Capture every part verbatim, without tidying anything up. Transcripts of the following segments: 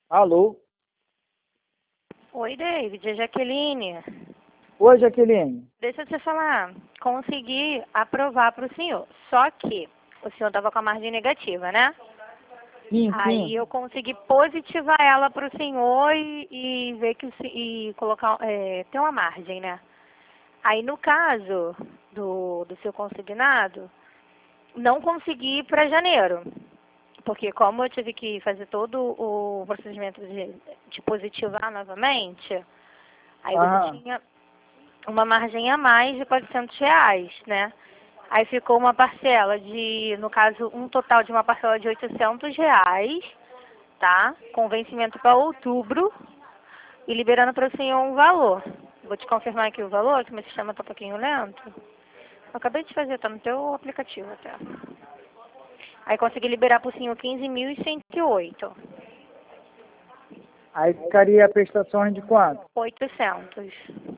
Alô? Oi, David, é Jaqueline. Oi, Jaqueline. Deixa eu te falar. Consegui aprovar para o senhor. Só que o senhor estava com a margem negativa, né? Sim, Aí sim. eu consegui positivar ela para o senhor e, e ver que o se- e colocar é, ter uma margem, né? Aí no caso do, do seu consignado, não consegui ir para janeiro. Porque como eu tive que fazer todo o procedimento de, de positivar novamente, aí você Aham. tinha uma margem a mais de quatrocentos reais, né? Aí ficou uma parcela de, no caso, um total de uma parcela de oitocentos reais, tá? Com vencimento para outubro e liberando para o senhor um valor. Vou te confirmar aqui o valor, que meu sistema está um pouquinho lento. Eu acabei de fazer, tá no teu aplicativo até. Aí consegui liberar para o senhor quinze mil e cento e oito. Aí ficaria a prestação de quanto? oitocentos.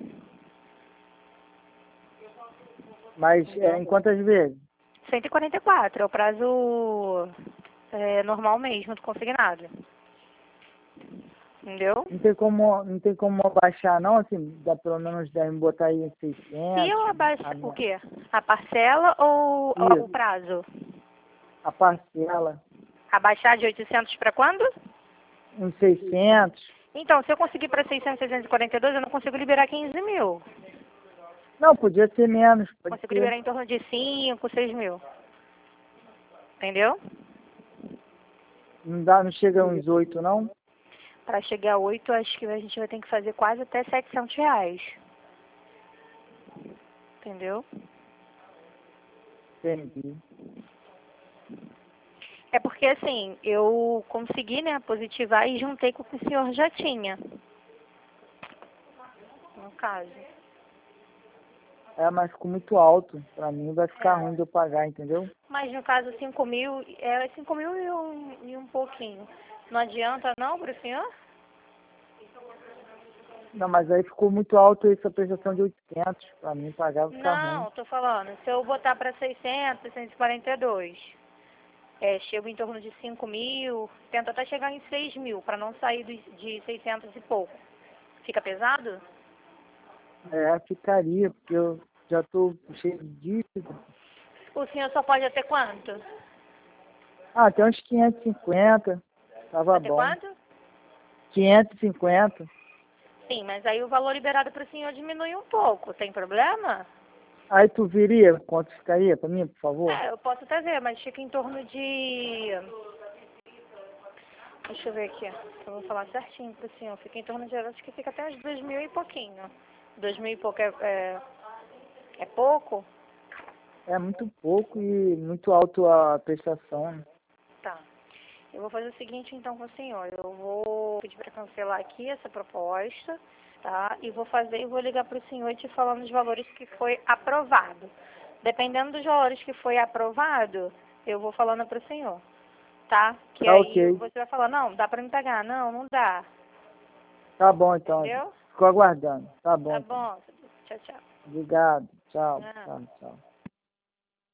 Mas é, Entendeu? em quantas vezes? cento e quarenta e quatro, é o prazo é, normal mesmo do consignado. Entendeu? Não tem como, não tem como abaixar não, assim, dá pelo menos deve botar aí em Se seiscentos. eu A, abaixar o minha, quê? A parcela ou o isso, prazo? a parcela Abaixar de oitocentos para quando? em seiscentos. Então, se eu conseguir para seiscentos, seiscentos e quarenta e dois, eu não consigo liberar quinze mil. Não, podia ser menos, pode Consigo ser. liberar em torno de cinco, seis mil. Entendeu? Não dá, não chega a uns oito não? Para chegar a oito, acho que a gente vai ter que fazer quase até setecentos reais. Entendeu? Entendi. É porque assim, eu consegui, né, positivar e juntei com o que o senhor já tinha. No caso. É, mas ficou muito alto. Pra mim vai ficar É. ruim de eu pagar, entendeu? Mas no caso cinco mil, é cinco mil e um, e um pouquinho. Não adianta não para o senhor? Não, mas aí ficou muito alto essa prestação de oitocentos. Pra mim pagar vai ficar ruim. Não, tô falando, se eu botar para seiscentos, seiscentos e quarenta e dois, é, chego em torno de cinco mil, tento até chegar em seis mil, para não sair de, de seiscentos e pouco. Fica pesado? É, ficaria, porque eu já tô cheio de dívida. O senhor só pode até quanto? Ah, tem uns quinhentos e cinquenta. Tava Até bom. quanto? quinhentos e cinquenta. Sim, mas aí o valor liberado para o senhor diminui um pouco, tem problema? Aí tu viria, quanto ficaria pra mim, por favor? É, eu posso até ver, mas fica em torno de... Deixa eu ver aqui, eu vou falar certinho pro senhor. Fica em torno de, acho que fica até uns dois mil e pouquinho. Dois mil e pouco é, é, é pouco? É muito pouco e muito alto a prestação. Tá. Eu vou fazer o seguinte então com o senhor. Eu vou pedir para cancelar aqui essa proposta, tá? E vou fazer e vou ligar pro senhor e te falando os valores que foi aprovado. Dependendo dos valores que foi aprovado, eu vou falando pro senhor, tá? Que Tá aí ok. você vai falar, não, dá pra me pagar. Não, não dá. Tá bom então. Entendeu? Ficou aguardando. Tá bom Tá então. bom. Tchau, tchau. Obrigado. Tchau. Não. Tchau, tchau.